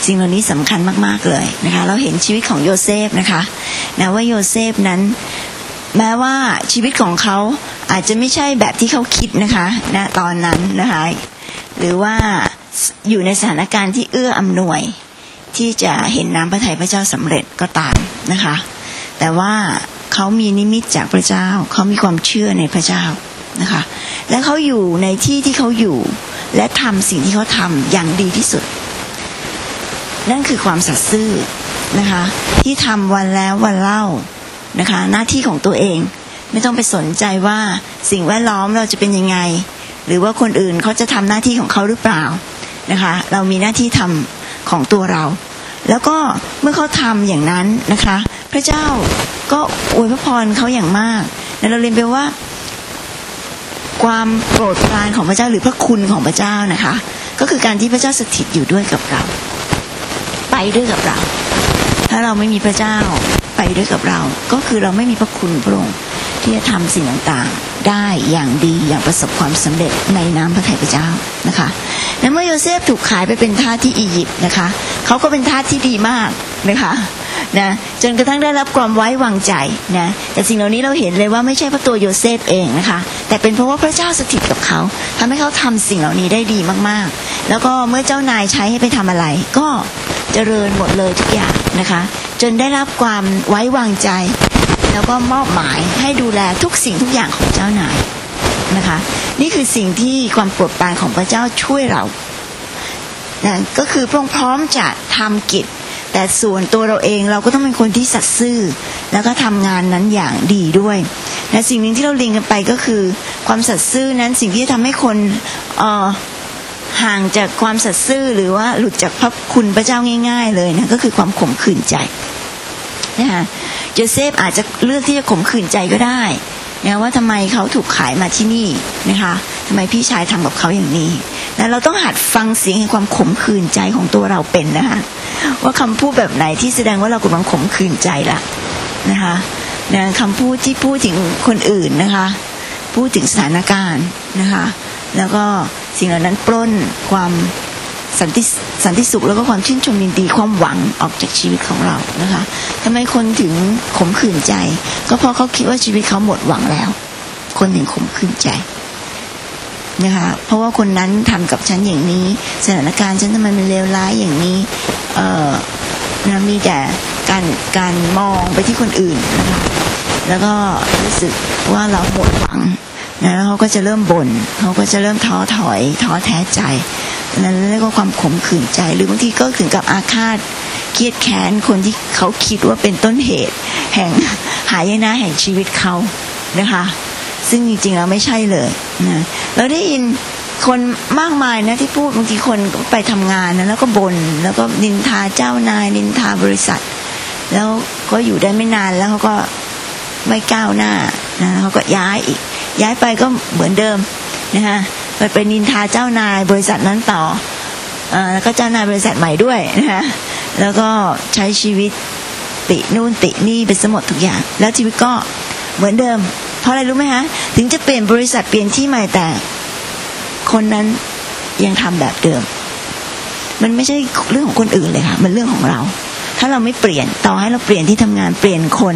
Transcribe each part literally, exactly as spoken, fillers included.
สิ่งเหล่านี้สำคัญมากๆเลยนะคะเราเห็นชีวิตของโยเซฟนะคะนะว่าโยเซฟนั้นแม้ว่าชีวิตของเขาอาจจะไม่ใช่แบบที่เขาคิดนะคะณตอนนั้นนะคะหรือว่าอยู่ในสถานการณ์ที่เอื้ออำนวยที่จะเห็นน้ำพระทัยพระเจ้าสำเร็จก็ตามนะคะแต่ว่าเขามีนิมิตจากพระเจ้าเขามีความเชื่อในพระเจ้านะคะและเขาอยู่ในที่ที่เขาอยู่และทำสิ่งที่เขาทำอย่างดีที่สุดนั่นคือความสัตย์ซื่อนะคะที่ทำวันแล้ววันเล่านะคะหน้าที่ของตัวเองไม่ต้องไปสนใจว่าสิ่งแวดล้อมเราจะเป็นยังไงหรือว่าคนอื่นเขาจะทำหน้าที่ของเขาหรือเปล่านะคะเรามีหน้าที่ทำของตัวเราแล้วก็เมื่อเขาทำอย่างนั้นนะคะพระเจ้าก็อวยพระพรเขาอย่างมากและเราเรียนไปว่าความโปรดปรานของพระเจ้าหรือพระคุณของพระเจ้านะคะก็คือการที่พระเจ้าสถิตอยู่ด้วยกับเราไปด้วยกับเราถ้าเราไม่มีพระเจ้าไปด้วยกับเราก็คือเราไม่มีพระคุณพระองค์ที่จะทำสิ่งต่างๆได้อย่างดีอย่างประสบความสำเร็จในน้ำพระทัยพระเจ้านะคะและเมื่อโยเซฟถูกขายไปเป็นทาสที่อียิปต์นะคะเขาก็เป็นทาสที่ดีมากนะคะนะจนกระทั่งได้รับความไว้วางใจนะแต่สิ่งเหล่านี้เราเห็นเลยว่าไม่ใช่เพราะตัวโยเซฟเองนะคะแต่เป็นเพราะว่าพระเจ้าสถิตกับเขาทำให้เขาทำสิ่งเหล่านี้ได้ดีมากๆแล้วก็เมื่อเจ้านายใช้ให้ไปทำอะไรก็เจริญหมดเลยทุกอย่างนะคะจนได้รับความไว้วางใจแล้วก็มอบหมายให้ดูแลทุกสิ่งทุกอย่างของเจ้านายนะคะนี่คือสิ่งที่ความโปรดปรานของพระเจ้าช่วยเรานะก็คือพระองค์พร้อมจะทำกิจแต่ส่วนตัวเราเองเราก็ต้องเป็นคนที่สัตย์ซื่อแล้วก็ทำงานนั้นอย่างดีด้วยและสิ่งหนึ่งที่เราเรียนกันไปก็คือความสัตย์ซื่อนั้นสิ่งที่จะทำให้คนเอ่อห่างจากความสัตย์ซื่อหรือว่าหลุดจากพระคุณพระเจ้าง่ายๆเลยนะก็คือความขมขื่นใจนะคะโยเซฟอาจจะเลือกที่จะขมขื่นใจก็ได้นะว่าทำไมเขาถูกขายมาที่นี่นะคะทำไมพี่ชายทำกับเขาอย่างนี้แล้วเราต้องหัดฟังเสียงแห่งความขมขื่นใจของตัวเราเป็นนะคะว่าคำพูดแบบไหนที่แสดงว่าเรากำลังขมขื่นใจละนะคะนะคำพูดที่พูดถึงคนอื่นนะคะพูดถึงสถานการณ์นะคะแล้วก็สิ่งเหล่านั้นปล้นความสันติสันติสุขแล้วก็ความชื่นชมยินดีความหวังออกจากชีวิตของเรานะคะทำไมคนถึงขมขื่นใจก็เพราะเขาคิดว่าชีวิตเขาหมดหวังแล้วคนถึงขมขื่นใจนะคะเพราะว่าคนนั้นทำกับฉันอย่างนี้สถานการณ์ฉันทำไมมันเลวร้ายอย่างนี้เอ่อนะมีแต่การการมองไปที่คนอื่นนะคะแล้วก็รู้สึกว่าเราหมดหวังนะแล้วเขาก็จะเริ่มบ่นเขาก็จะเริ่มท้อถอยท้อแท้ใจนั่นเรียกว่าความขมขื่นใจหรือบางทีก็ถึงกับอาฆาตเครียดแค้นคนที่เขาคิดว่าเป็นต้นเหตุแห่งหายนะแห่งชีวิตเขานะคะซึ่งจริงๆแล้วไม่ใช่เลยนะเราได้ยินคนมากมายนะที่พูดบางทีคนไปทำงานนะแล้วก็บ่นแล้วก็นินทาเจ้านายนินทาบริษัทแล้วก็อยู่ได้ไม่นานแล้วเขาก็ไม่ก้าวหน้านะเขาก็ย้ายอีกย้ายไปก็เหมือนเดิมนะคะไปไปนินทาเจ้านายบริษัทนั้นต่อเอ่อแล้วก็เจ้านายบริษัทใหม่ด้วยนะคะแล้วก็ใช้ชีวิตตินู่นตินี่ไปซะหมดทุกอย่างแล้วชีวิตก็เหมือนเดิมเพราะอะไรรู้ไหมคะถึงจะเปลี่ยนบริษัทเปลี่ยนที่ใหม่แต่คนนั้นยังทำแบบเดิมมันไม่ใช่เรื่องของคนอื่นเลยค่ะมันเรื่องของเราถ้าเราไม่เปลี่ยนต่อให้เราเปลี่ยนที่ทำงานเปลี่ยนคน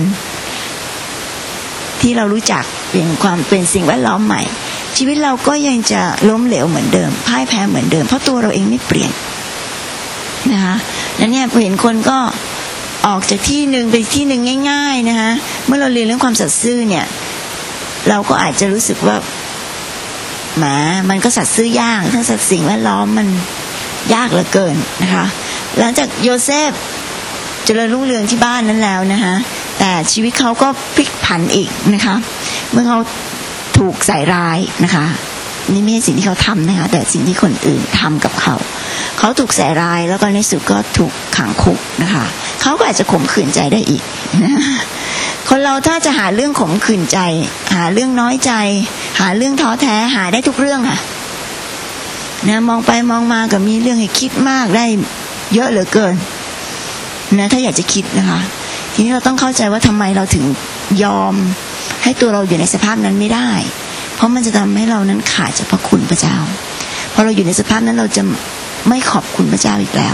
ที่เรารู้จักเปลี่ยนความเป็นสิ่งแวดล้อมใหม่ชีวิตเราก็ยังจะล้มเหลวเหมือนเดิมพ่ายแพ้เหมือนเดิมเพราะตัวเราเองไม่เปลี่ยนนะคะแล้วเนี่ยพอเห็นคนก็ออกจากที่นึงไปที่นึงง่ายๆนะคะเมื่อเราเรียนเรื่องความสัตย์ซื่อเนี่ยเราก็อาจจะรู้สึกว่าแหมมันก็สัตย์ซื่อยากถ้าสัตย์สิ่งแวดล้อมมันยากเหลือเกินนะคะหลังจากโยเซฟเจริญรุ่งเรืองที่บ้านนั้นแล้วนะคะแต่ชีวิตเขาก็พลิกผันอีกนะคะเมื่อเขาถูกใส่ร้ายนะคะนี่ไม่ใช่สิ่งที่เขาทำนะคะแต่สิ่งที่คนอื่นทำกับเขาเขาถูกใส่ร้ายแล้วก็ในสุดก็ถูกขังคุกนะคะเขาก็อาจจะข่มขืนใจได้อีกนะคนเราถ้าจะหาเรื่องข่มขืนใจหาเรื่องน้อยใจหาเรื่องท้อแท้หาได้ทุกเรื่องค่ะนะมองไปมองมาก็มีเรื่องให้คิดมากได้เยอะเหลือเกินนะถ้าอยากจะคิดนะคะทีนี้เราต้องเข้าใจว่าทำไมเราถึงยอมให้ตัวเราอยู่ในสภาพนั้นไม่ได้เพราะมันจะทำให้เรานั้นขาดจากพระคุณพระเจ้าพอเราอยู่ในสภาพนั้นเราจะไม่ขอบคุณพระเจ้าอีกแล้ว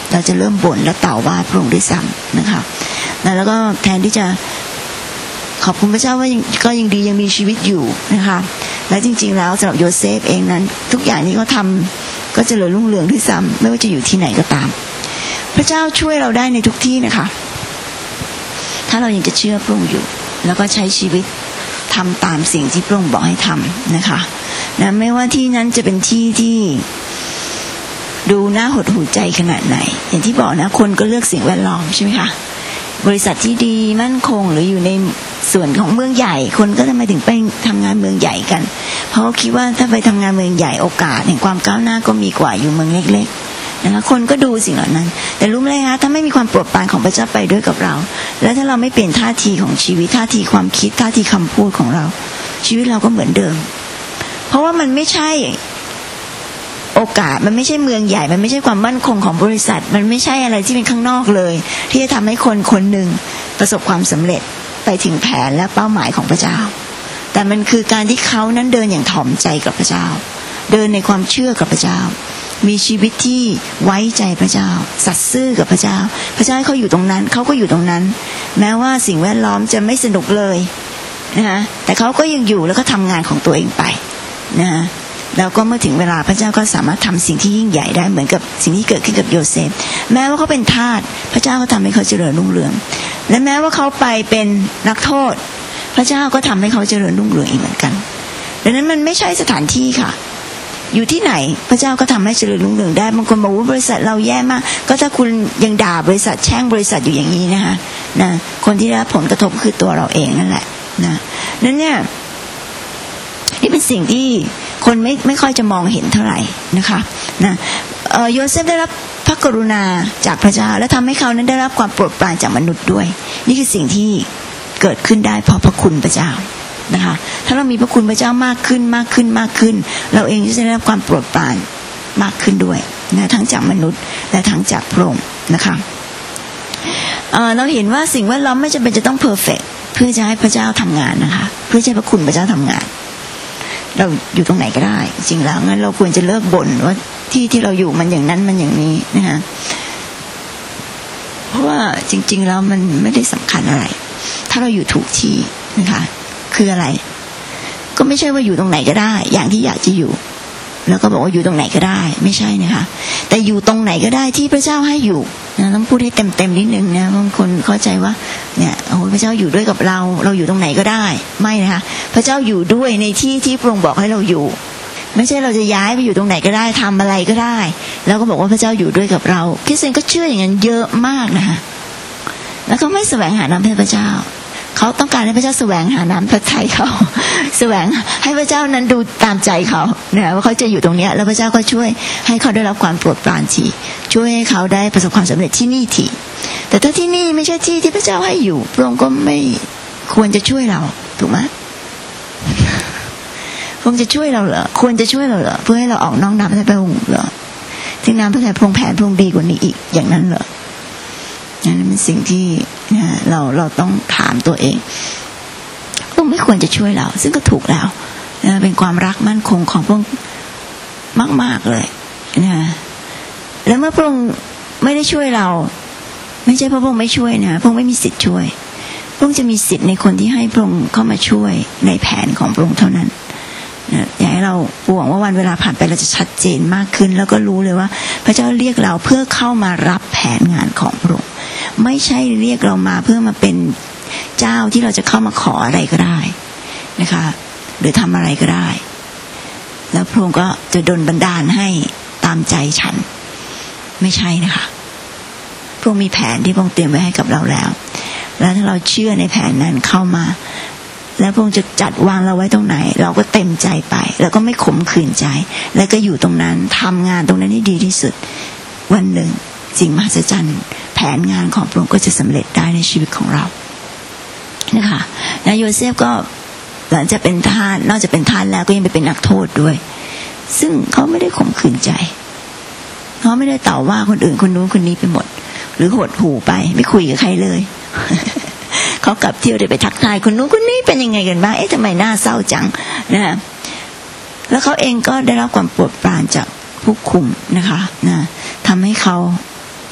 เราจะเริ่มบ่นและต่อว่าพระองค์ด้วยซ้ำนะคะแล้วก็แทนที่จะขอบคุณพระเจ้าว่าก็ยังดียังมีชีวิตอยู่นะคะและจริงๆแล้วสำหรับโยเซฟเองนั้นทุกอย่างที่เขาทำก็เจริญรุ่งเรืองด้วยซ้ำไม่ว่าจะอยู่ที่ไหนก็ตามพระเจ้าช่วยเราได้ในทุกที่นะคะถ้าเรายังจะเชื่อพระองค์อยู่แล้วก็ใช้ชีวิตทำตามสิ่งที่พระองค์บอกให้ทำนะคะนะไม่ว่าที่นั้นจะเป็นที่ที่ดูน่าหดหู่ใจขนาดไหนอย่างที่บอกนะคนก็เลือกสิ่งแวดล้อมใช่ไหมคะบริษัทที่ดีมั่นคงหรืออยู่ในส่วนของเมืองใหญ่คนก็ทำไมถึงไปทำงานเมืองใหญ่กันเพราะคิดว่าถ้าไปทำงานเมืองใหญ่โอกาสแห่งความก้าวหน้าก็มีกว่าอยู่เมืองเล็กๆนะคะคนก็ดูสิ่งเหล่านั้นแต่รู้ไหมคะถ้าไม่มีความโปรดปรานของพระเจ้าไปด้วยกับเราแล้วถ้าเราไม่เปลี่ยนท่าทีของชีวิตท่าทีความคิดท่าทีคำพูดของเราชีวิตเราก็เหมือนเดิมเพราะว่ามันไม่ใช่โอกาสมันไม่ใช่เมืองใหญ่มันไม่ใช่ความมั่นคงของบริษัทมันไม่ใช่อะไรที่เป็นข้างนอกเลยที่จะทำให้คนคนหนึ่งประสบความสำเร็จไปถึงแผนและเป้าหมายของพระเจ้าแต่มันคือการที่เขานั้นเดินอย่างถ่อมใจกับพระเจ้าเดินในความเชื่อกับพระเจ้ามีชีวิตที่ไว้ใจพระเจ้าสัตย์ซื่อกับพระเจ้าพระเจ้าให้เขาอยู่ตรงนั้นเขาก็อยู่ตรงนั้นแม้ว่าสิ่งแวดล้อมจะไม่สนุกเลยนะแต่เขาก็ยังอยู่แล้วก็ทำงานของตัวเองไปนะแล้วก็เมื่อถึงเวลาพระเจ้าก็สามารถทำสิ่งที่ยิ่งใหญ่ได้เหมือนกับสิ่งที่เกิดขึ้นกับโยเซฟแม้ว่าเขาเป็นทาสพระเจ้าก็ทำให้เขาเจริญรุ่งเรืองและแม้ว่าเขาไปเป็นนักโทษพระเจ้าก็ทำให้เขาเจริญรุ่งเรืองอีกเหมือนกันดังนั้นมันไม่ใช่สถานที่ค่ะอยู่ที่ไหนพระเจ้าก็ทำให้เจริญรุ่งเรืองได้บางคนบอกว่าบริษัทเราแย่มากก็ถ้าคุณยังด่าบริษัทแช่งบริษัทอยู่อย่างนี้นะคะนะคนที่ได้รับผลกระทบคือตัวเราเองนั่นแหละนะนั้นเนี่ยนี่เป็นสิ่งที่คนไม่ไม่ค่อยจะมองเห็นเท่าไหร่นะคะนะเอ่อโยเซฟได้รับพระกรุณาจากพระเจ้าและทำให้เขานั้นได้รับความโปรดปรานจากมนุษย์ด้วยนี่คือสิ่งที่เกิดขึ้นได้เพราะพระคุณพระเจ้านะคะถ้าเรามีพระคุณพระเจ้ามากขึ้นมากขึ้นมากขึ้นเราเองจะได้รับความโปรดปรานมากขึ้นด้วยนะทั้งจากมนุษย์และทั้งจากพระองค์นะคะเอ่อเราเห็นว่าสิ่งแวดล้อมไม่จำเป็นจะต้องเพอร์เฟกต์เพื่อจะให้พระเจ้าทำงานนะคะเพื่อให้พระคุณพระเจ้าทำงานเราอยู่ตรงไหนก็ได้จริงแล้วงั้นเราควรจะเลิกบ่นว่าที่ที่เราอยู่มันอย่างนั้นมันอย่างนี้นะคะเพราะว่าจริงๆแล้วมันไม่ได้สำคัญอะไรถ้าเราอยู่ถูกที่นะคะคืออะไรก็ไม่ใช่ว่าอยู่ตรงไหนก็ได้อย่างที่อยากจะอยู่แล้วก็บอกว่าอยู่ตรงไหนก็ได้ไม่ใช่นะคะแต่อยู่ตรงไหนก็ได้ที่พระเจ้าให้อยู่นะต้องพูดให้เต็มๆนิดนึงนะบางคนเข้าใจว่าเนี่ยโอ้พระเจ้าอยู่ด้วยกับเราเราอยู่ตรงไหนก็ได้ไม่นะคะพระเจ้าอยู่ด้วยในที่ที่พระองค์บอกให้เราอยู่ไม่ใช่เราจะย้ายไปอยู่ตรงไหนก็ได้ทำอะไรก็ได้แล้วก็บอกว่าพระเจ้าอยู่ด้วยกับเราคริสเตียนก็เชื่ออย่างนั้นเยอะมากนะคะแล้วก็ไม่แสวงหาน้ำพระเจ้าเขาต้องการให้พระเจ้าแสวงหาน้ำพระทัยเขาแสวงให้พระเจ้านั้นดูตามใจเขาเนี่ยว่าเขาจะอยู่ตรงนี้แล้วพระเจ้าก็ช่วยให้เขาได้รับความโปรดปรานทีช่วยให้เขาได้ประสบความสำเร็จที่นี่ทีแต่ถ้าที่นี่ไม่ใช่ที่ที่พระเจ้าให้อยู่พระองค์ก็ไม่ควรจะช่วยเราถูกไหมพระองค์จะช่วยเราเหรอควรจะช่วยเราเหรอเพื่อให้เราออกนอกน้ำพระทัยพระองค์เหรอซึ่งน้ำพระทัยพระองค์แผ่พระองค์ดีกว่านี้อีกอย่างนั้นเหรอนั่นเป็นสิ่งที่เราเราต้องถามตัวเองพระองค์ไม่ควรจะช่วยเราซึ่งก็ถูกแล้วนะเป็นความรักมั่นคงของพระองค์มากๆเลยนะแล้วเมื่อพระองค์ไม่ได้ช่วยเราไม่ใช่เพราะพระองค์ไม่ช่วยนะพระองค์ไม่มีสิทธิ์ช่วยพระองค์จะมีสิทธิ์ในคนที่ให้พระองค์เข้ามาช่วยในแผนของพระองค์เท่านั้นนะอยากให้เราหวังว่าวันเวลาผ่านไปเราจะชัดเจนมากขึ้นแล้วก็รู้เลยว่าพระเจ้าเรียกเราเพื่อเข้ามารับแผนงานของพระองค์ไม่ใช่เรียกเรามาเพื่อมาเป็นเจ้าที่เราจะเข้ามาขออะไรก็ได้นะคะหรือทำอะไรก็ได้แล้วพระองค์ก็จะดลบันดาลให้ตามใจฉันไม่ใช่นะคะพระองค์มีแผนที่พระองค์เตรียมไว้ให้กับเราแล้วแล้วถ้าเราเชื่อในแผนนั้นเข้ามาแล้วพระองค์จะจัดวางเราไว้ตรงไหนเราก็เต็มใจไปแล้วก็ไม่ขมขื่นใจแล้วก็อยู่ตรงนั้นทำงานตรงนั้นให้ดีที่สุดวันหนึ่งสิ่งมหัศจรรย์แผนงานของพระองค์ก็จะสำเร็จได้ในชีวิตของเรานะคะและโยเซฟก็หลังจากเป็นทาสนอกจากเป็นทาสแล้วก็ยังไปเป็นนักโทษด้วยซึ่งเขาไม่ได้ข่มขืนใจเขาไม่ได้ต่อว่าคนอื่นคนนู้นคนนี้ไปหมดหรือหดหู่ไปไม่คุยกับใครเลย เขากลับเที่ยวได้ไปทักทายคนนู้นคนนี้เป็นยังไงกันบ้างเอ๊ะทำไมหน้าเศร้าจังนะแล้วเขาเองก็ได้รับความโปรดปรานจากผู้คุมนะคะนะทำให้เขา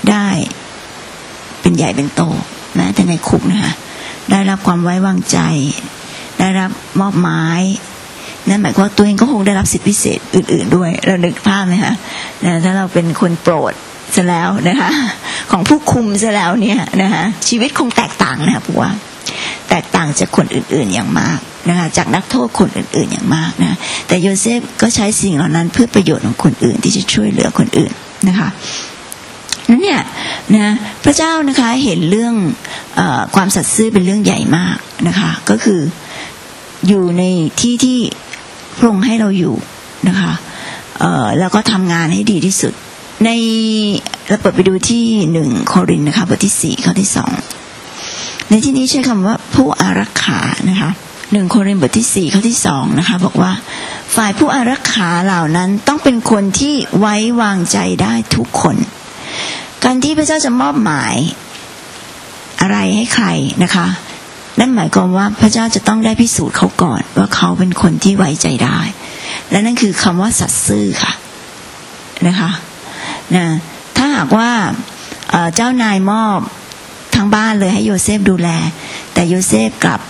ได้เป็นใหญ่เป็นโตนะแต่ในคุกนะคะได้รับความไว้วางใจได้รับมอบหมายนั่นหมายความว่าตัวเองก็คงได้รับสิทธิพิเศษอื่นๆด้วยเรานึกภาพไหมคะนะถ้าเราเป็นคนโปรดซะแล้วนะคะของผู้คุมซะแล้วเนี่ยนะคะชีวิตคงแตกต่างนะคะเพราะว่าแตกต่างจากคนอื่นๆอย่างมากนะคะจากนักโทษคนอื่นๆอย่างมากนะแต่โยเซฟก็ใช้สิ่งเหล่านั้นเพื่อประโยชน์ของคนอื่นที่จะช่วยเหลือคนอื่นนะคะนั่นเนี่ยนะพระเจ้านะคะเห็นเรื่องเอ่อความสัตย์ซื่อเป็นเรื่องใหญ่มากนะคะก็คืออยู่ในที่ที่พระองค์ให้เราอยู่นะคะเอ่อแล้วก็ทำงานให้ดีที่สุดในเราเปิดไปดูที่หนึ่งโครินธ์นะคะบทที่สี่ข้อที่สองในที่นี้ใช้คำว่าผู้อารักขานะคะหนึ่งโครินธ์บทที่สี่ข้อที่สองนะคะบอกว่าฝ่ายผู้อารักขาเหล่านั้นต้องเป็นคนที่ไว้วางใจได้ทุกคนการที่พระเจ้าจะมอบหมายอะไรให้ใครนะคะนั่นหมายความว่าพระเจ้าจะต้องได้พิสูจน์เขาก่อนว่าเขาเป็นคนที่ไว้ใจได้และนั่นคือคำว่าสัตย์ซื่อค่ะนะคะนะถ้าหากว่าเจ้านายมอบทั้งบ้านเลยให้โยเซฟดูแลแต่โยเซฟกลับ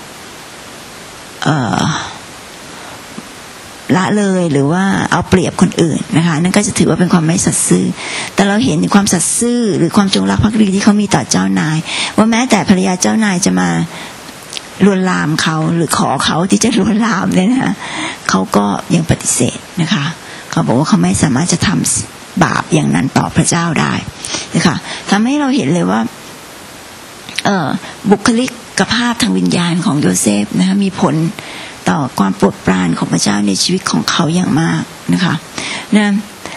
ละเลยหรือว่าเอาเปรียบคนอื่นนะคะนั่นก็จะถือว่าเป็นความไม่สัตย์ซื่อแต่เราเห็นความสัตย์ซื่อหรือความจงรักภักดีที่เขามีต่อเจ้านายว่าแม้แต่ภรรยาเจ้านายจะมาลวนลามเขาหรือขอเขาที่จะลวนลามเนี่ยนะคะเขาก็ยังปฏิเสธนะคะเขาบอกว่าเขาไม่สามารถจะทำบาปอย่างนั้นต่อพระเจ้าได้นะคะทำให้เราเห็นเลยว่าเอ่อบุคลิกภาพทางวิญญาณของโยเซฟนะคะมีผลต่อความโปรดปรานของพระเจ้าในชีวิตของเขาอย่างมากนะคะนะ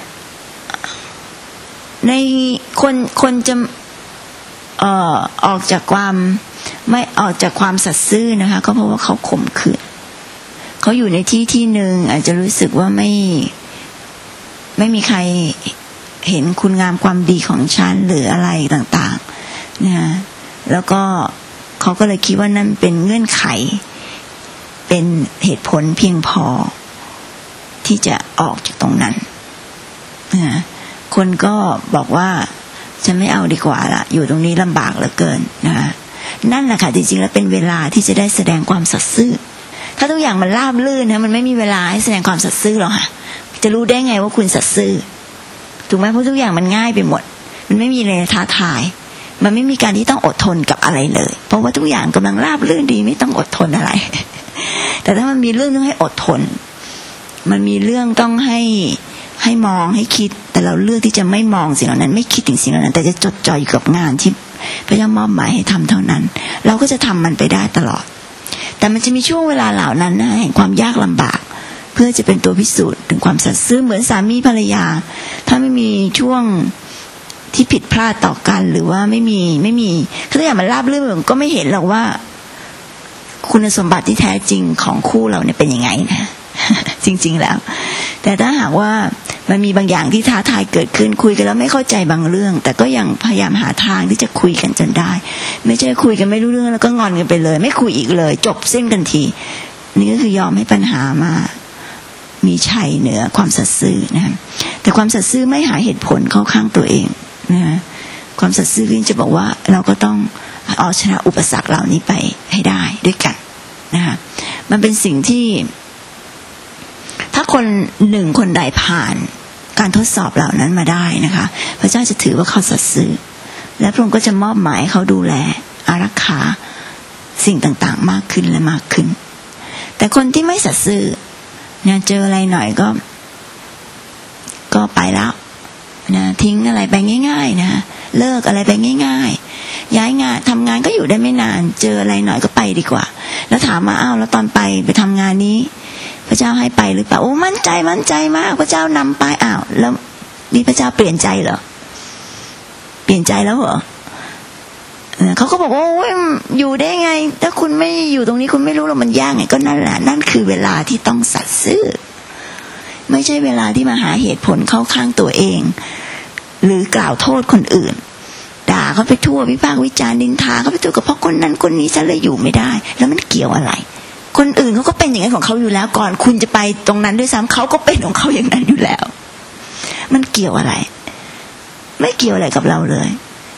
ในคนคนจะเอ่อออกจากความไม่ออกจากความสัตย์ซื่อนะคะก็เพราะว่าเขาข่มขืนเขาอยู่ในที่ที่หนึ่งอาจจะรู้สึกว่าไม่ไม่มีใครเห็นคุณงามความดีของฉันหรืออะไรต่างๆนะแล้วก็เขาก็เลยคิดว่านั่นเป็นเงื่อนไขเป็นเหตุผลเพียงพอที่จะออกจากตรงนั้นนะคนก็บอกว่าฉันไม่เอาดีกว่าละอยู่ตรงนี้ลำบากเหลือเกินนะนั่นแหละค่ะจริงๆแล้วเป็นเวลาที่จะได้แสดงความสัตย์ซื่อถ้าทุกอย่างมันราบรื่นนะมันไม่มีเวลาให้แสดงความสัตย์ซื่อหรอกค่ะจะรู้ได้ไงว่าคุณสัตย์ซื่อถูกไหมเพราะทุกอย่างมันง่ายไปหมดมันไม่มีอะไรท้าทายมันไม่มีการที่ต้องอดทนกับอะไรเลยเพราะว่าทุกอย่างกำลังราบรื่นดีไม่ต้องอดทนอะไรแต่ถ้ามันมีเรื่องต้องให้อดทนมันมีเรื่องต้องให้ให้มองให้คิดแต่เราเลือกที่จะไม่มองสิ่งเหล่านั้นไม่คิดถึงสิ่งเหล่านั้นแต่จะจดจ่ออยู่กับงานที่พระเจ้ามอบหมายให้ทำเท่านั้นเราก็จะทำมันไปได้ตลอดแต่มันจะมีช่วงเวลาเหล่านั้นนะแห่งความยากลำบากเพื่อจะเป็นตัวพิสูจน์ถึงความสัตย์ซื่อเหมือนสามีภรรยาถ้าไม่มีช่วงที่ผิดพลาดต่อกันหรือว่าไม่มีไม่มีทุกอย่างมันราบรื่นก็ไม่เห็นหรอกว่าคุณสมบัติที่แท้จริงของคู่เราเนี่ยเป็นยังไงนะจริงๆแล้วแต่ถ้าหากว่ามันมีบางอย่างที่ท้าทายเกิดขึ้นคุยกันแล้วไม่เข้าใจบางเรื่องแต่ก็ยังพยายามหาทางที่จะคุยกันจนได้ไม่ใช่คุยกันไม่รู้เรื่องแล้วก็งอนกันไปเลยไม่คุยอีกเลยจบสิ้นกันทีนี่ก็คือยอมให้ปัญหามามีชัยเหนือความสัตย์ซื่อนะแต่ความสัตย์ซื่อไม่หาเหตุผลเข้าข้างตัวเองนะความสัตย์ซื่อจะบอกว่าเราก็ต้องเอาชนะอุปสรรคเหล่านี้ไปให้ได้ด้วยกันนะคะมันเป็นสิ่งที่ถ้าคนหนึ่งคนใดผ่านการทดสอบเหล่านั้นมาได้นะคะพระเจ้าจะถือว่าเขาสัตย์ซื่อและพระองค์ก็จะมอบหมายเขาดูแลอารักขาสิ่งต่างๆมากขึ้นและมากขึ้นแต่คนที่ไม่สัตย์ซื่อเนี่ยเจออะไรหน่อยก็ก็ไปแล้วนะทิ้งอะไรไปง่ายๆนะเลิกอะไรไปง่ายๆย้ายงานทำงานก็อยู่ได้ไม่นานเจออะไรหน่อยก็ไปดีกว่าแล้วถามมาอ้าวแล้วตอนไปไปทำงานนี้พระเจ้าให้ไปหรือเปล่าโอ้มั่นใจมั่นใจมากพระเจ้านำไปอ้าวแล้วนี่พระเจ้าเปลี่ยนใจเหรอเปลี่ยนใจแล้วเหรอเขาก็บอกว่าโอ้ยอยู่ได้ไงถ้าคุณไม่อยู่ตรงนี้คุณไม่รู้หรอกมันยากไงก็นั่นแหละนั่นคือเวลาที่ต้องสัตย์ซื่อไม่ใช่เวลาที่มาหาเหตุผลเข้าข้างตัวเองหรือกล่าวโทษคนอื่นด่าเขาไปทั่ววิพากษ์วิจารณ์นินทาเขาไปทั่วกับเพราะคนนั้นคนนี้ฉันเลยอยู่ไม่ได้แล้วมันเกี่ยวอะไรคนอื่นเขาก็เป็นอย่างนั้นของเขาอยู่แล้วก่อนคุณจะไปตรงนั้นด้วยซ้ำเขาก็เป็นของเขาอย่างนั้นอยู่แล้วมันเกี่ยวอะไรไม่เกี่ยวอะไรกับเราเลย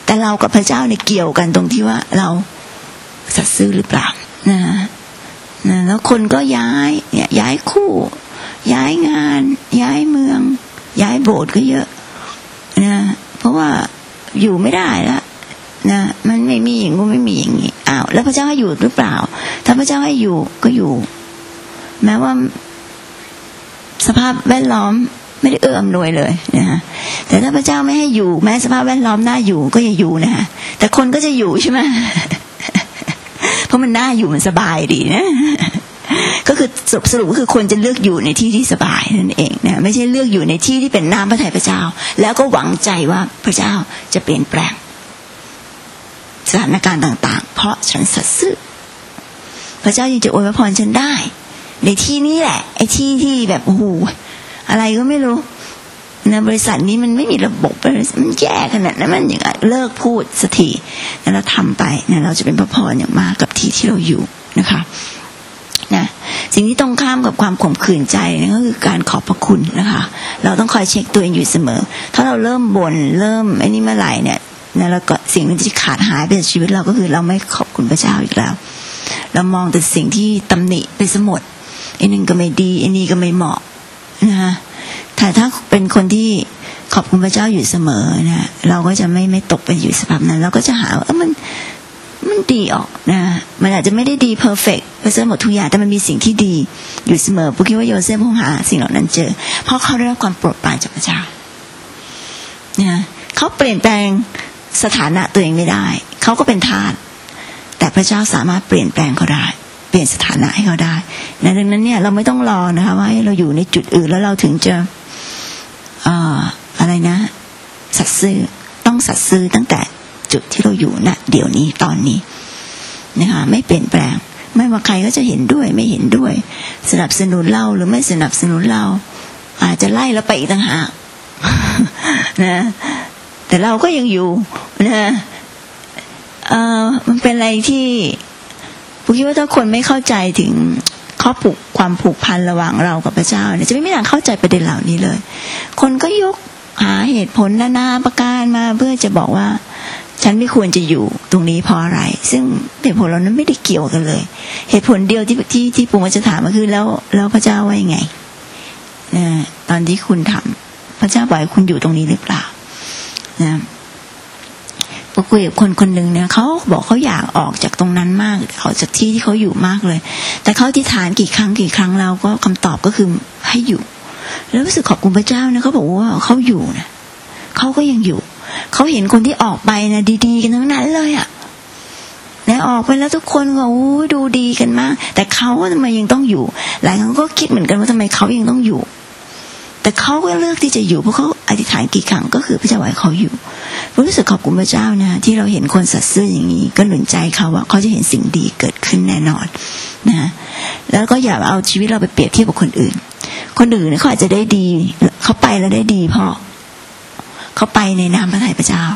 แต่เรากับพระเจ้าเนี่ยเกี่ยวกันตรงที่ว่าเราสัตย์ซื่อหรือเปล่านะนะแล้วคนก็ย้ายเนี่ยย้ายคู่ย้ายงานย้ายเมืองย้ายโบสถ์ก็เยอะนะเพราะว่าอยู่ไม่ได้แล้วนะมันไม่มีอย่างงูไม่มีอย่างนี้อ้าวแล้วพระเจ้าให้อยู่หรือเปล่าถ้าพระเจ้าให้อยู่ก็อยู่แม้ว่าสภาพแวดล้อมไม่ได้เอื้ออำนวยเลยนะฮะแต่ถ้าพระเจ้าไม่ให้อยู่แม้สภาพแวดล้อมน่าอยู่ก็อย่าอยู่นะฮะแต่คนก็จะอยู่ใช่ไหม เพราะมันน่าอยู่มันสบายดีนะ ก็คือสรุปก็คือคนจะเลือกอยู่ในที่ที่สบายนั่นเองนะไม่ใช่เลือกอยู่ในที่ที่เป็นน้ำพระทัยพระเจ้าแล้วก็หวังใจว่าพระเจ้าจะเปลี่ยนแปลงสถานการณ์ต่างๆเพราะฉันสัตย์ซื่อพระเจ้ายังจะอวยพรฉันได้ในที่นี้แหละไอ้ที่ที่แบบโอ้โหอะไรก็ไม่รู้นะบริษัทนี้มันไม่มีระบบมันแย่ขนาดนั้นมันอย่างไรเลิกพูดสักทีแล้วเราทำไปนะเราจะเป็นพระพรอย่างมากกับที่ที่เราอยู่นะคะนะสิ่งที่ตรงข้ามกับความขมขื่นใจนั่นก็คือการขอบพระคุณนะคะเราต้องคอยเช็คตัวเองอยู่เสมอถ้าเราเริ่มบ่นเริ่มไอ้นี่เมื่อไหร่เนี่ยนะแล้วก็สิ่งที่ขาดหายไปจากชีวิตเราก็คือเราไม่ขอบคุณพระเจ้าอีกแล้วเรามองแต่สิ่งที่ตำหนิไปซะหมดไอ้นึงก็ไม่ดีไอ้นี่ก็ไม่เหมาะนะคะแต่ถ้าเป็นคนที่ขอบคุณพระเจ้าอยู่เสมอนะเราก็จะไม่ไม่ตกไปอยู่สภาพนั้นเราก็จะหาว่ามันมันดีออกนะมันอาจจะไม่ได้ดีเพอร์เฟกต์ไปซะหมดทุกอย่างแต่มันมีสิ่งที่ดีอยู่เสมอผมคิดว่าโยเซฟคงหาสิ่งเหล่านั้นเจอเพราะเขาได้รับความโปรดปรานจากพระเจ้านะเขาเปลี่ยนแปลงสถานะตัวเองไม่ได้เขาก็เป็นทาสแต่พระเจ้าสามารถเปลี่ยนแปลงเขาได้เปลี่ยนสถานะให้เขาได้นะดังนั้นเนี่ยเราไม่ต้องรอนะคะว่าเราอยู่ในจุดอื่นแล้วเราถึงจะเอ่ออะไรนะสัตย์ซื่อต้องสัตย์ซื่อตั้งแต่จุดที่เราอยู่ณเดี๋ยวนี้ตอนนี้นะคะไม่เปลี่ยนแปลงไม่ว่าใครก็จะเห็นด้วยไม่เห็นด้วยสนับสนุนเราหรือไม่สนับสนุนเราอาจจะไล่เราไปอีกต่างหากนะแต่เราก็ยังอยู่นะเอ่อมันเป็นอะไรที่ผมคิดว่าถ้าคนไม่เข้าใจถึงข้อผูกความผูกพันระหว่างเรากับพระเจ้าเนี่ยจะไม่มีทางเข้าใจประเด็นเหล่านี้เลยคนก็ยกหาเหตุผลนานาประการมาเพื่อจะบอกว่าฉันไม่ควรจะอยู่ตรงนี้เพราะอะไรซึ่งเหตุผลเรานั้นไม่ได้เกี่ยวกันเลยเหตุผลเดียวที่ที่ที่ผมจะถามก็คือแล้วแล้วพระเจ้าว่ายังไงนะตอนที่คุณทำพระเจ้าบอกให้คุณอยู่ตรงนี้หรือเปล่านะพอคุยกับคนคนหนึ่งเนี่ยเขาบอกเขาอยากออกจากตรงนั้นมากเขาจากที่ที่เขาอยู่มากเลยแต่เขาที่ฐานกี่ครั้งกี่ครั้งเราก็คำตอบก็คือให้อยู่แล้วรู้สึกขอบคุณพระเจ้านะเขาบอกว่าเขาอยู่นะเขาก็ยังอยู่เขาเห็นคนที่ออกไปนะดีๆกันทั้งนั้นเลยอ่ะแล้วออกไปแล้วทุกคนก็อู้ดูดีกันมากแต่เขาทำไมยังต้องอยู่หลายครั้งก็คิดเหมือนกันว่าทำไมเขายังต้องอยู่แต่เขาก็เลือกที่จะอยู่เพราะเขาอธิษฐานกี่ครั้งก็คือพระเจ้าให้เขาอยู่รู้สึกขอบคุณพระเจ้านะที่เราเห็นคนสัตย์ซื่ออย่างนี้ก็หนุนใจเขาว่าเขาจะเห็นสิ่งดีเกิดขึ้นแน่นอนนะแล้วก็อย่าเอาชีวิตเราไปเปรียบเทียบกับคนอื่นคนอื่นเขาอาจจะได้ดีเขาไปแล้วได้ดีเพราะเขาไปในนามพระทัยพระเจ้า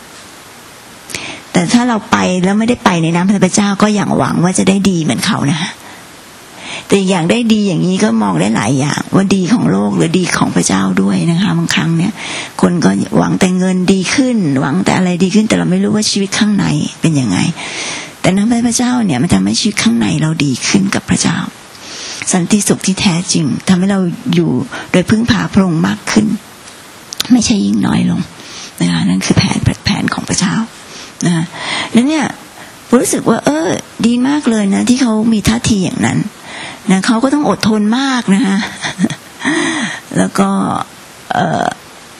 แต่ถ้าเราไปแล้วไม่ได้ไปในนามพระทัยพระเจ้าก็อย่างหวังว่าจะได้ดีเหมือนเขานะแต่อย่างได้ดีอย่างนี้ก็มองได้หลายอย่างว่าดีของโลกหรือดีของพระเจ้าด้วยนะคะบางครั้งเนี่ยคนก็หวังแต่เงินดีขึ้นหวังแต่อะไรดีขึ้นแต่เราไม่รู้ว่าชีวิตข้างในเป็นยังไงแต่น้ำพระเจ้าเนี่ยมันทำให้ชีวิตข้างในเราดีขึ้นกับพระเจ้าสันติสุขที่แท้จริงทำให้เราอยู่โดยพึ่งพาพระองค์มากขึ้นไม่ใช่ยิ่งน้อยลงนะคะนั่นคือแผนแผนของพระเจ้านะแล้วเนี่ยรู้สึกว่าเออดีมากเลยนะที่เขามีท่าทีอย่างนั้นนะเขาก็ต้องอดทนมากนะคะแล้วก็เอ่อ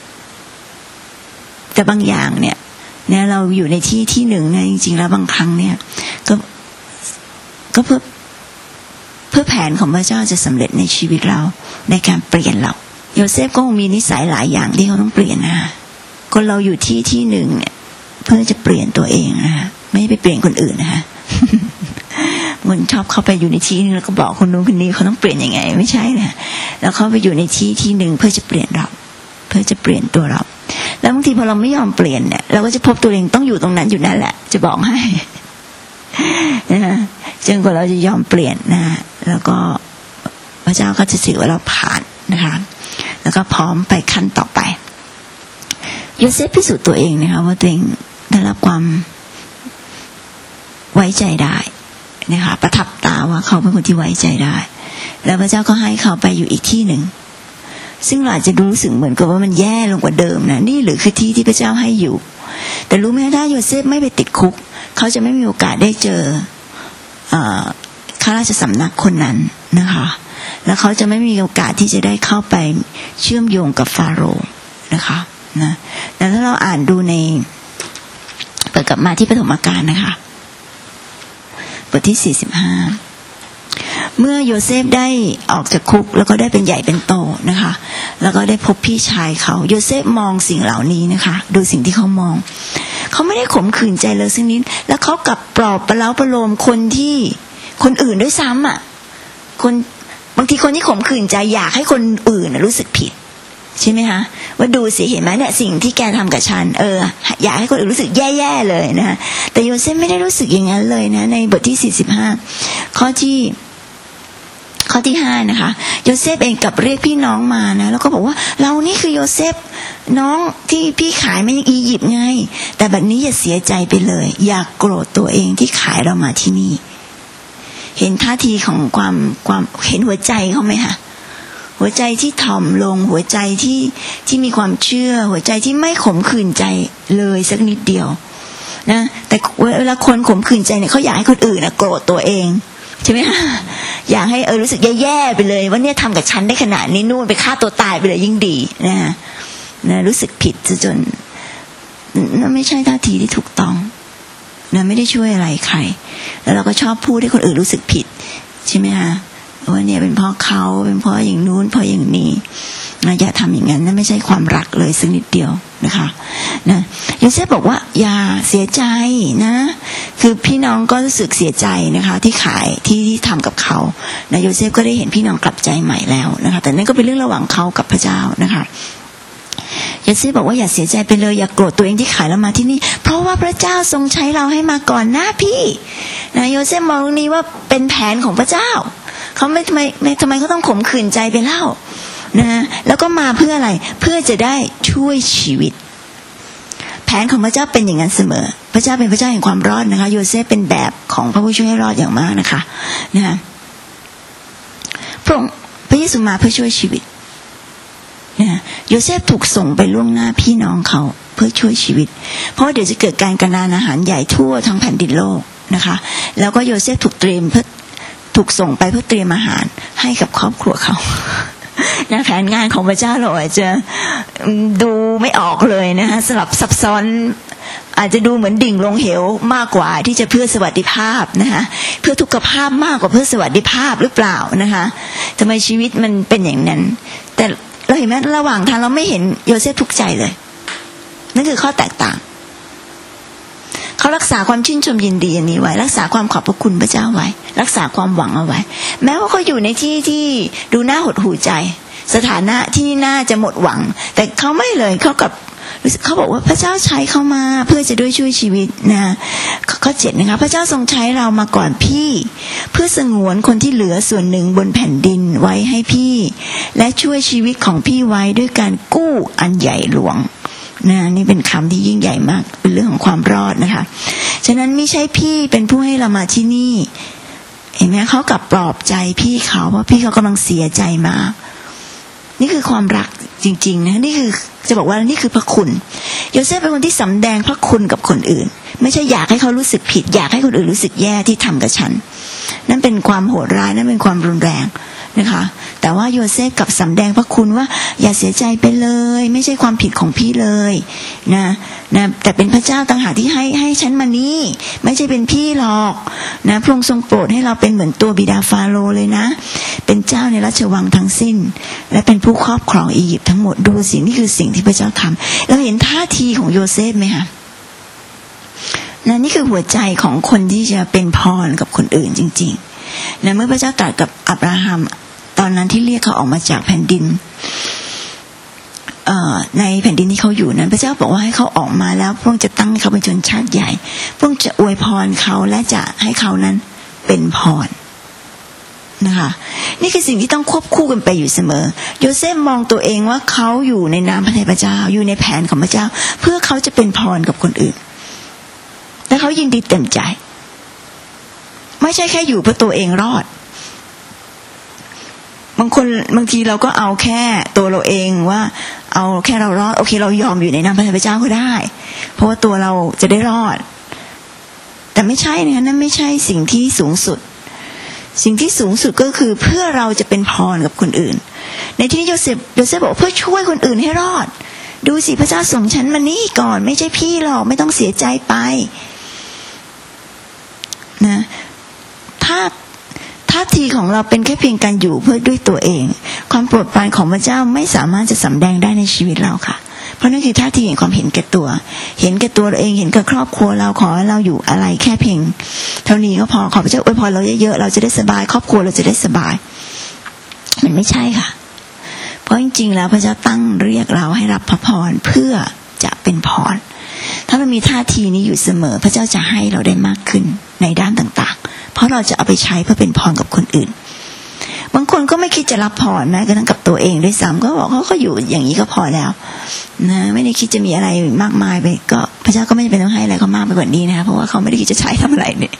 แต่บางอย่างเนี่ยเนี่ยเราอยู่ในที่ที่หนึ่งเนี่ยจริงๆแล้วบางครั้งเนี่ยก็ก็เพื่อเพื่อแผนของพระเจ้าจะสำเร็จในชีวิตเราในการเปลี่ยนเราโยเซฟก็มีนิสัยหลายอย่างที่เขาต้องเปลี่ยนนะคนเราอยู่ที่ที่หนึ่งเนี่ยเพื่อจะเปลี่ยนตัวเองนะไม่ไปเปลี่ยนคนอื่นนะคะมันชอบเข้าไปอยู่ในที่นึงแล้วก็บอกคนนู้นคนนี้เขาต้องเปลี่ยนยังไงไม่ใช่นะแล้วเขาไปอยู่ในที่ที่หนึ่งเพื่อจะเปลี่ยนเราเพื่อจะเปลี่ยนตัวเราแล้วบางทีพอเราไม่ยอมเปลี่ยนเนี่ยเราก็จะพบตัวเองต้องอยู่ตรงนั้นอยู่นั่นแหละจะบอกให้นะจนกว่าเราจะยอมเปลี่ยนนะแล้วก็พระเจ้าก็จะถือว่าเราผ่านนะคะแล้วก็พร้อมไปขั้นต่อไปโยเซฟพิสูจน์ตัวเองนะคะว่าตัวเองได้รับความไว้ใจได้นะคะประทับตาว่าเขาเป็นคนที่ไว้ใจได้แล้วพระเจ้าก็ให้เขาไปอยู่อีกที่หนึ่งซึ่งเราอาจจะรู้สึกเหมือนกับว่ามันแย่ลงกว่าเดิมนะนี่หรือคือที่ที่พระเจ้าให้อยู่แต่รู้ไหมถ้าโยเซฟไม่ไปติดคุกเขาจะไม่มีโอกาสได้เจอข้าราชสำนักคนนั้นนะคะแล้วเขาจะไม่มีโอกาสที่จะได้เข้าไปเชื่อมโยงกับฟาโรห์นะคะนะแต่ถ้าเราอ่านดูในเปิดกลับมาที่ปฐมกาลนะคะบทที่สี่สิบห้าเมื่อโยเซฟได้ออกจากคุกแล้วก็ได้เป็นใหญ่เป็นโตนะคะแล้วก็ได้พบพี่ชายเขาโยเซฟมองสิ่งเหล่านี้นะคะดูสิ่งที่เขามองเขาไม่ได้ข่มขืนใจเลยสักนิดแล้วเขากลับปลอบประเล้าประโลมคนที่คนอื่นด้วยซ้ำอ่ะคนบางทีคนที่ข่มขืนใจอยากให้คนอื่นรู้สึกผิดใช่ไหมคะว่าดูสิเห็นไหมเนี่ยสิ่งที่แกทำกับฉันเอออยากให้คนอื่นรู้สึกแย่ๆเลยนะแต่โยเซฟไม่ได้รู้สึกอย่างนั้นเลยนะในบทที่สี่สิบห้าข้อที่ข้อที่ห้านะคะโยเซฟเองกลับเรียกพี่น้องมานะแล้วก็บอกว่าเรานี่คือโยเซฟน้องที่พี่ขายมายังอียิปต์ไงแต่แบบนี้อย่าเสียใจไปเลยอย่าโกรธตัวเองที่ขายเรามาที่นี่เห็นท่าทีของความความเห็นหัวใจเขาไหมคะหัวใจที่ถ่อมลงหัวใจที่ที่มีความเชื่อหัวใจที่ไม่ขมขื่นใจเลยสักนิดเดียวนะแต่เวลาคนขมขื่นใจเนี่ยเขาอยากให้คนอื่นนะโกรธตัวเองใช่ไหมคะอยากให้เออรู้สึกแย่ๆไปเลยว่าเนี่ยทำกับฉันได้ขนาดนี้นู่นไปฆ่าตัวตายไปเลยยิ่งดีนะนะรู้สึกผิดจนนั่นไม่ใช่ท่าทีที่ถูกต้องนะไม่ได้ช่วยอะไรใครแล้วเราก็ชอบพูดให้คนอื่นรู้สึกผิดใช่ไหมคะว่าเนี่ยเป็นเพราะเขาเป็นเพราะอย่างนู้นเพราะอย่างนี้นะอย่าทำอย่างนั้นนั่นไม่ใช่ความรักเลยสักนิดเดียวนะคะนะโยเซฟบอกว่าอย่าเสียใจนะคือพี่น้องก็รู้สึกเสียใจนะคะที่ขายที่ที่ทำกับเขานะโยเซฟก็ได้เห็นพี่น้องกลับใจใหม่แล้วนะคะแต่นั่นก็เป็นเรื่องระหว่างเขากับพระเจ้านะคะโยเซฟบอกว่าอย่าเสียใจไปเลยอย่าโกรธตัวเองที่ขายเรามาที่นี่เพราะว่าพระเจ้าทรงใช้เราให้มาก่อนหน้าพี่นะโยเซฟมองตรงนี้ว่าเป็นแผนของพระเจ้าเขาไม่ทำไมไม่ทำไมเขาต้องข่มขืนใจไปเล่านะแล้วก็มาเพื่ออะไรเพื่อจะได้ช่วยชีวิตแผนของพระเจ้าเป็นอย่างนั้นเสมอพระเจ้าเป็นพระเจ้าแห่งความรอดนะคะโยเซฟเป็นแบบของพระผู้ช่วยให้รอดอย่างมากนะคะนะพระองค์พระเยซูมาเพื่อช่วยชีวิตนะโยเซฟถูกส่งไปล่วงหน้าพี่น้องเขาเพื่อช่วยชีวิตเพราะเดี๋ยวจะเกิดการกระนานอาหารใหญ่ทั่วทั้งแผ่นดินโลกนะคะแล้วก็โยเซฟถูกเตรียมเพื่อถูกส่งไปเพื่อเตรียมอาหารให้กับครอบครัวเขานะแผนงานของพระเจ้าเราอาจจะดูไม่ออกเลยนะคะสลับซับซ้อนอาจจะดูเหมือนดิ่งลงเหวมากกว่าที่จะเพื่อสวัสดิภาพนะคะเพื่อทุกขภาพมากกว่าเพื่อสวัสดิภาพหรือเปล่านะคะทำไมชีวิตมันเป็นอย่างนั้นแต่เราเห็นไหมระหว่างทางเราไม่เห็นโยเซฟทุกข์ใจเลยนั่นคือข้อแตกต่างเขารักษาความชื่นชมยินดีอันนี้ไว้รักษาความขอบพระคุณพระเจ้าไว้รักษาความหวังเอาไว้แม้ว่าเขาอยู่ในที่ที่ดูน่าหดหู่ใจสถานะที่น่าจะหมดหวังแต่เขาไม่เลยเขากับเขาบอกว่าพระเจ้าใช้เขามาเพื่อจะด้วยช่วยชีวิตนะข้อเจ็ดนะคะพระเจ้าทรงใช้เรามาก่อนพี่เพื่อสงวนคนที่เหลือส่วนหนึ่งบนแผ่นดินไว้ให้พี่และช่วยชีวิตของพี่ไว้ด้วยการกู้อันใหญ่หลวงนะนี่เป็นคำที่ยิ่งใหญ่มากเป็นเรื่องของความรอดนะคะฉะนั้นไม่ใช่พี่เป็นผู้ให้เรามาที่นี่เห็นไหมเขากลับปลอบใจพี่เขาเพราะพี่เขากำลังเสียใจมากนี่คือความรักจริงๆนะนี่คือจะบอกว่านี่คือพระคุณโยเซฟเป็นคนที่สำแดงพระคุณกับคนอื่นไม่ใช่อยากให้เขารู้สึกผิดอยากให้คนอื่นรู้สึกแย่ที่ทำกับฉันนั่นเป็นความโหดร้ายนั่นเป็นความรุนแรงนะคะแต่ว่าโยเซฟกับสำแดงพระคุณว่าอย่าเสียใจไปเลยไม่ใช่ความผิดของพี่เลยนะนะแต่เป็นพระเจ้าต่างหากที่ให้ให้ฉันมานี่ไม่ใช่เป็นพี่หรอกนะพระองค์ทรงโปรดให้เราเป็นเหมือนตัวบิดาฟาโรห์เลยนะเป็นเจ้าในราชวังทั้งสิ้นและเป็นผู้ครอบครองอียิปต์ทั้งหมดดูสินี่คือสิ่งที่พระเจ้าทำเราเห็นท่าทีของโยเซฟไหมคะนะนี่คือหัวใจของคนที่จะเป็นพรกับคนอื่นจริงๆนะเมื่อพระเจ้าตรัสกับอับราฮัมตอนนั้นที่เรียกเขาออกมาจากแผ่นดินในแผ่นดินที่เขาอยู่นั้นพระเจ้าบอกว่าให้เขาออกมาแล้วพระองค์จะตั้งให้เขาเป็นชนชาติใหญ่พระองค์จะอวยพรเขาและจะให้เขานั้นเป็นพรนะคะนี่คือสิ่งที่ต้องควบคู่กันไปอยู่เสมอโยเซฟมองตัวเองว่าเขาอยู่ในน้ำพระทัยพระเจ้าอยู่ในแผนของพระเจ้าเพื่อเขาจะเป็นพรกับคนอื่นเขายินดีเต็มใจไม่ใช่แค่อยู่เพื่อตัวเองรอดบางคนบางทีเราก็เอาแค่ตัวเราเองว่าเอาแค่เรารอดโอเคเรายอมอยู่ในนามพระเจ้าก็ได้เพราะว่าตัวเราจะได้รอดแต่ไม่ใช่นะคะนั่นไม่ใช่สิ่งที่สูงสุดสิ่งที่สูงสุดก็คือเพื่อเราจะเป็นพรกับคนอื่นในที่นี้โยเซฟโยเซฟบอกเพื่อช่วยคนอื่นให้รอดดูสิพระเจ้าส่งฉันมานี่ก่อนไม่ใช่พี่หรอกไม่ต้องเสียใจไปนะถ้าท่าทีของเราเป็นแค่เพียงการอยู่เพื่อด้วยตัวเองความโปรดปรานของพระเจ้าไม่สามารถจะสำแดงได้ในชีวิตเราค่ะเพราะนั่นคือท่าทีแห่งความเห็นแก่ตัวเห็นแก่ตัวเราเองเห็นกับครอบครัวเราขอให้เราอยู่อะไรแค่เพียงเท่านี้ก็พอขอพระเจ้าอวยพรเราเยอะๆเราจะได้สบายครอบครัวเราจะได้สบายมันไม่ใช่ค่ะเพราะจริงๆแล้วพระเจ้าตั้งเรียกเราให้รับพระพรเพื่อจะเป็นพรถ้าเรามีท่าทีนี้อยู่เสมอพระเจ้าจะให้เราได้มากขึ้นในด้านต่างๆเพราะเราจะเอาไปใช้เพื่อเป็นพรกับคนอื่นบางคนก็ไม่คิดจะรับพรแม้กระทั่งกับตัวเองด้วยซ้ำก็บอกเขาก็อยู่อย่างนี้ก็พอแล้วนะไม่ได้คิดจะมีอะไรมากมายไปก็พระเจ้าก็ไม่จำเป็นต้องให้อะไรเขามากไปกว่านี้นะคะเพราะว่าเขาไม่ได้คิดจะใช้ทำอะไรเนี่ย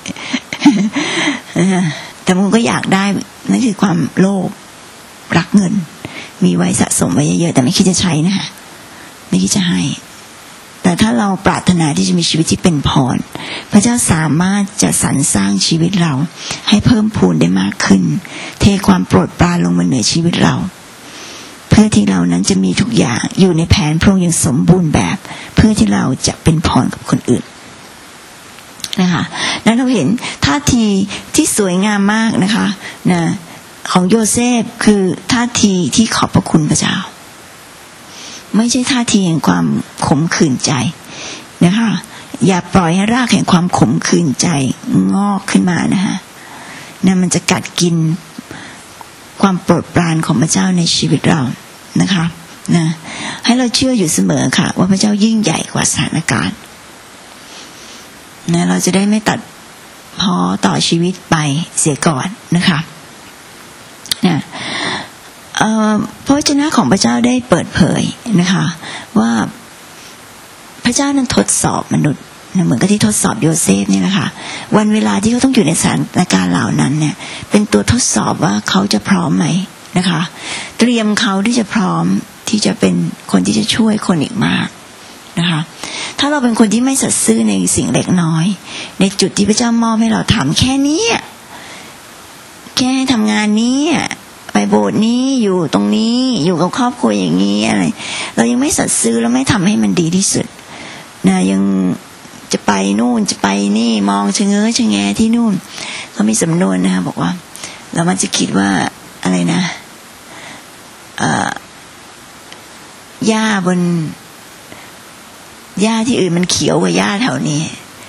แต่บางคนก็อยากได้นั่นคือความโลภรักเงินมีไว้สะสมไว้เยอะๆแต่ไม่คิดจะใช้นะคะไม่คิดจะให้แต่ถ้าเราปรารถนาที่จะมีชีวิตที่เป็นพรพระเจ้าสามารถจะสรรสร้างชีวิตเราให้เพิ่มพูนได้มากขึ้นเทความโปรดปรานลงมาเหนือชีวิตเราเพื่อที่เรานั้นจะมีทุกอย่างอยู่ในแผนพระองค์อย่างสมบูรณ์แบบเพื่อที่เราจะเป็นพรกับคนอื่นนะคะนั้นเราเห็นท่าทีที่สวยงามมากนะคะนะของโยเซฟคือท่าทีที่ขอบพระคุณพระเจ้าไม่ใช่ท่าทีแห่งความขมขื่นใจนะคะอย่าปล่อยให้รากแห่งความขมขื่นใจงอกขึ้นมานะคะนั่นมันจะกัดกินความโปรดปรานของพระเจ้าในชีวิตเรานะคะนะให้เราเชื่ออยู่เสมอค่ะว่าพระเจ้ายิ่งใหญ่กว่าสถานการณ์นะเราจะได้ไม่ตัดพ้อต่อชีวิตไปเสียก่อนนะคะนะพระวจนะของพระเจ้าได้เปิดเผยนะคะว่าพระเจ้านั้นทดสอบมนุษย์เหมือนกับที่ทดสอบโยเซฟนี่แหละค่ะวันเวลาที่เขาต้องอยู่ในสถานการณ์เหล่านั้นเนี่ยเป็นตัวทดสอบว่าเขาจะพร้อมไหมนะคะเตรียมเขาที่จะพร้อมที่จะเป็นคนที่จะช่วยคนอีกมากนะคะถ้าเราเป็นคนที่ไม่สัตย์ซื่อในสิ่งเล็กน้อยในจุดที่พระเจ้ามอบให้เราทำแค่นี้แค่ทำงานนี้ไปโบสถ์นี้อยู่ตรงนี้อยู่กับครอบครัวอย่างนี้อะไรเรายังไม่สัตย์ซื่อแล้วไม่ทำให้มันดีที่สุดนะยังจะไปนู่นจะไปนี่มองชะเง้อชะแงที่นู่นเขามีสำนวนนะคะบอกว่าเรามันจะคิดว่าอะไรนะเอ่อหญ้าบนหญ้าที่อื่นมันเขียวกว่าหญ้าแถวนี้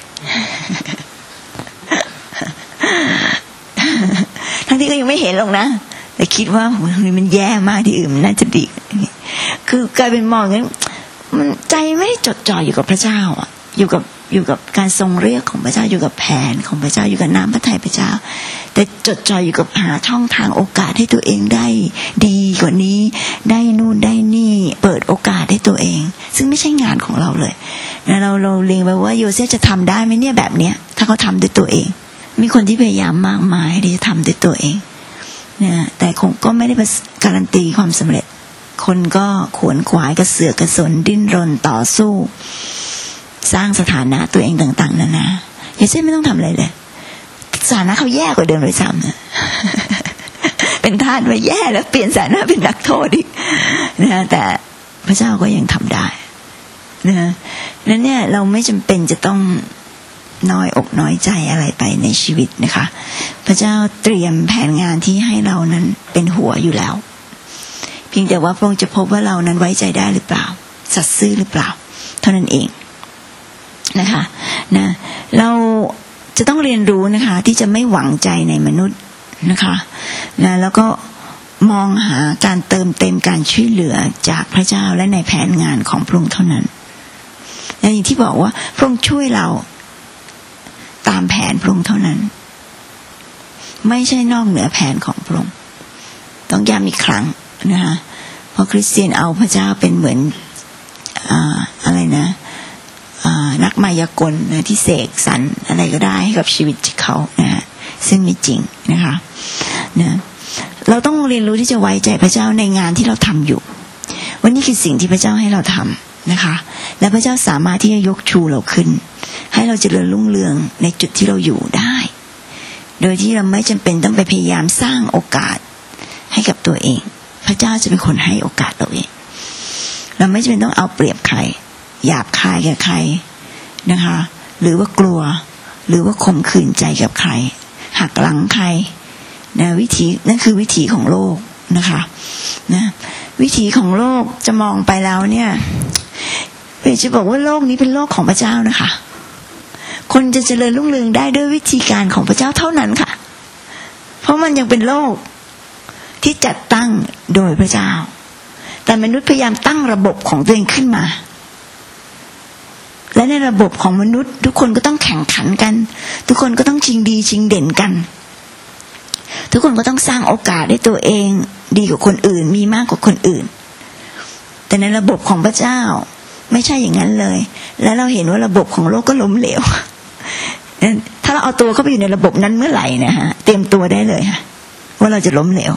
ทั้งที่ก็ยังไม่เห็นหรอกนะแต่คิดว่ามันแย่มากที่อื่นมันน่าจะดีคือกลายเป็นมองงั้นมันใจไม่ได้จดจ่ออยู่กับพระเจ้าอ่ะอยู่กับอยู่กับการทรงเรียกของพระเจ้าอยู่กับแผนของพระเจ้าอยู่กับน้ำพระทัยพระเจ้าแต่จดจ่ออยู่กับหาช่องทางโอกาสให้ตัวเองได้ดีกว่านี้ได้นู่นได้นี่เปิดโอกาสให้ตัวเองซึ่งไม่ใช่งานของเราเลยนะเราเราเล็งไปว่าโยเซฟจะทำได้ไหมเนี่ยแบบเนี้ยถ้าเขาทำด้วยตัวเองมีคนที่พยายามมากมายที่จะทำด้วยตัวเองนะแต่คงก็ไม่ได้การันตีความสำเร็จคนก็ขวนขวายกระเสือกกระสนดิ้นรนต่อสู้สร้างสถานะตัวเองต่างๆนานาโยเซฟไม่ต้องทำอะไรเลยสถานะเขาแย่กว่าเดิมเลยซ้ำนะ เป็นทาสมาแย่แล้วเปลี่ยนสถานะเป็นนักโทษอีกนะแต่พระเจ้าก็ยังทำได้นะนั้นเนี่ยเราไม่จำเป็นจะต้องน้อยอกน้อยใจอะไรไปในชีวิตนะคะพระเจ้าเตรียมแผนงานที่ให้เรานั้นเป็นหัวอยู่แล้วเพียงแต่ว่าพระองค์จะพบว่าเรานั้นไว้ใจได้หรือเปล่าสัตย์ซื่อหรือเปล่าเท่านั้นเองนะคะนะเราจะต้องเรียนรู้นะคะที่จะไม่หวังใจในมนุษย์นะคะนะแล้วก็มองหาการเติมเต็มการช่วยเหลือจากพระเจ้าและในแผนงานของพระองค์เท่านั้นและอย่างที่บอกว่าพระองค์ช่วยเราตามแผนพระองค์เท่านั้นไม่ใช่นอกเหนือแผนของพระองค์ต้องย้ำอีกครั้งนะคะเพราะคริสเตียนเอาพระเจ้าเป็นเหมือนอ่าอะไรนะนักมายากลนะที่เสกสรรอะไรก็ได้ให้กับชีวิตเขานะฮะซึ่งไม่จริงนะคะนะเราต้องเรียนรู้ที่จะไว้ใจพระเจ้าในงานที่เราทำอยู่วันนี้คือสิ่งที่พระเจ้าให้เราทำนะคะและพระเจ้าสามารถที่จะยกชูเราขึ้นให้เราเจริญรุ่งเรืองในจุดที่เราอยู่ได้โดยที่เราไม่จำเป็นต้องไปพยายามสร้างโอกาสให้กับตัวเองพระเจ้าจะเป็นคนให้โอกาสเราเองเราไม่จำเป็นต้องเอาเปรียบใครหยาบคายกับใครนะคะหรือว่ากลัวหรือว่าข่มขืนใจกับใครหักหลังใครนะวิธีนั่นคือวิถีของโลกนะคะนะวิถีของโลกจะมองไปแล้วเนี่ยเพื่อจะบอกว่าโลกนี้เป็นโลกของพระเจ้านะคะคนจะเจริญรุ่งเรืองได้ด้วยวิธีการของพระเจ้าเท่านั้นค่ะเพราะมันยังเป็นโลกที่จัดตั้งโดยพระเจ้าแต่มนุษย์พยายามตั้งระบบของตัวเองขึ้นมาและในระบบของมนุษย์ทุกคนก็ต้องแข่งขันกันทุกคนก็ต้องชิงดีชิงเด่นกันทุกคนก็ต้องสร้างโอกาสให้ตัวเองดีกว่าคนอื่นมีมากกว่าคนอื่นแต่ในระบบของพระเจ้าไม่ใช่อย่างนั้นเลยและเราเห็นว่าระบบของโลกก็ล้มเหลวถ้าเราเอาตัวเข้าไปอยู่ในระบบนั้นเมื่อไหร่นะฮะเตรียมตัวได้เลยค่ะว่าเราจะล้มเหลว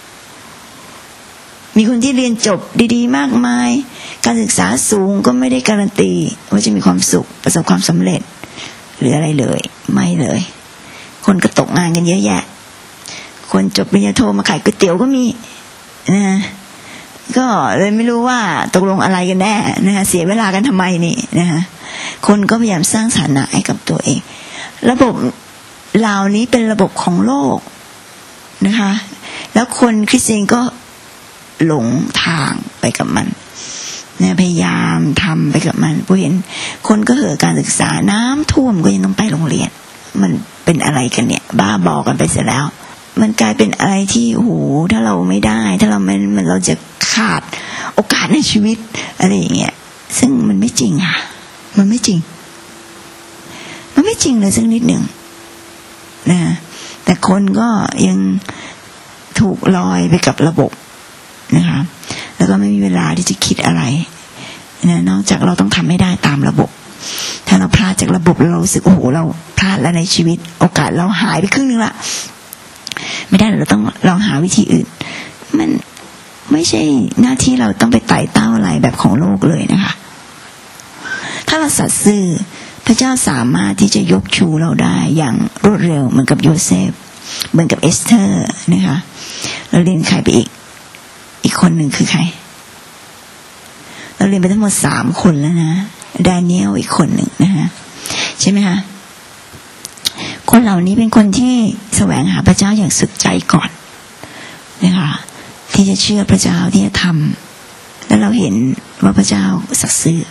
มีคนที่เรียนจบดีๆมากมายการศึกษาสูงก็ไม่ได้การันตีว่าจะมีความสุขประสบความสำเร็จหรืออะไรเลยไม่เลยคนก็ตกงานกันเยอะแยะคนจบปริญญาโทมาขายก๋วยเตี๋ยวก็มีนะก็เลยไม่รู้ว่าตกลงอะไรกันแน่นะฮะเสียเวลากันทำไมนี่นะฮะคนก็พยายามสร้างฐานะให้กับตัวเองระบบเหล่านี้เป็นระบบของโลกนะคะแล้วคนคริสเตียนก็หลงทางไปกับมันนะพยายามทำไปกับมันผู้เห็นคนก็เห่อการศึกษาน้ำท่วมก็ยังต้องไปโรงเรียนมันเป็นอะไรกันเนี่ยบ้าบอกันไปเสียแล้วมันกลายเป็นอะไรที่โอ้โหถ้าเราไม่ได้ถ้าเราไม่มันเราจะขาดโอกาสในชีวิตอะไรอย่างเงี้ยซึ่งมันไม่จริงค่ะมันไม่จริงมันไม่จริงเลยสักนิดหนึ่งนะแต่คนก็ยังถูกลอยไปกับระบบนะคะแล้วก็ไม่มีเวลาที่จะคิดอะไรนะนอกจากเราต้องทำให้ได้ตามระบบถ้าเราพลาดจากระบบเรารู้สึกโอ้โหเราพลาดแล้วในชีวิตโอกาสเราหายไปครึ่งนึงละไม่ได้เราต้องลองหาวิธีอื่นมันไม่ใช่หน้าที่เราต้องไปไต่เต้าอะไรแบบของโลกเลยนะคะถ้าเราสัตย์ซื่อพระเจ้าสามารถที่จะยกชูเราได้อย่างรวดเร็วเหมือนกับโยเซฟเหมือนกับเอสเธอร์นะคะเราเรียนใครไปอีกอีกคนหนึ่งคือใครเราเรียนไปทั้งหมดสามคนแล้วนะดาเนียลอีกคนหนึ่งนะคะใช่ไหมคะคนเหล่านี้เป็นคนที่แสวงหาพระเจ้าอย่างสุดใจก่อนนะคะที่จะเชื่อพระเจ้าที่จะทำแล้วเราเห็นว่าพระเจ้าสัตย์ซื่อ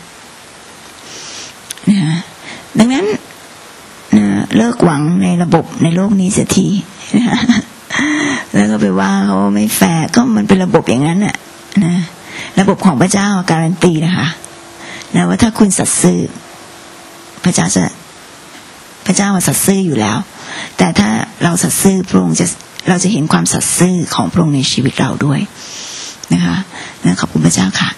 นะดังนั้นนะเลิกหวังในระบบในโลกนี้เสียทีนะแล้วก็ไปว่าเขาไม่แฟร์ก็มันเป็นระบบอย่างนั้นน่ะนะระบบของพระเจ้าการันตีนะคะนะว่าถ้าคุณสัตย์ซื่อพระเจ้าจะพระเจ้าว่าสัตย์ซื่ออยู่แล้วแต่ถ้าเราสัตย์ซื่อพระองค์จะเราจะเห็นความสัตย์ซื่อของพระองค์ในชีวิตเราด้วยนะคะนะขอบคุณพระเจ้าค่ะ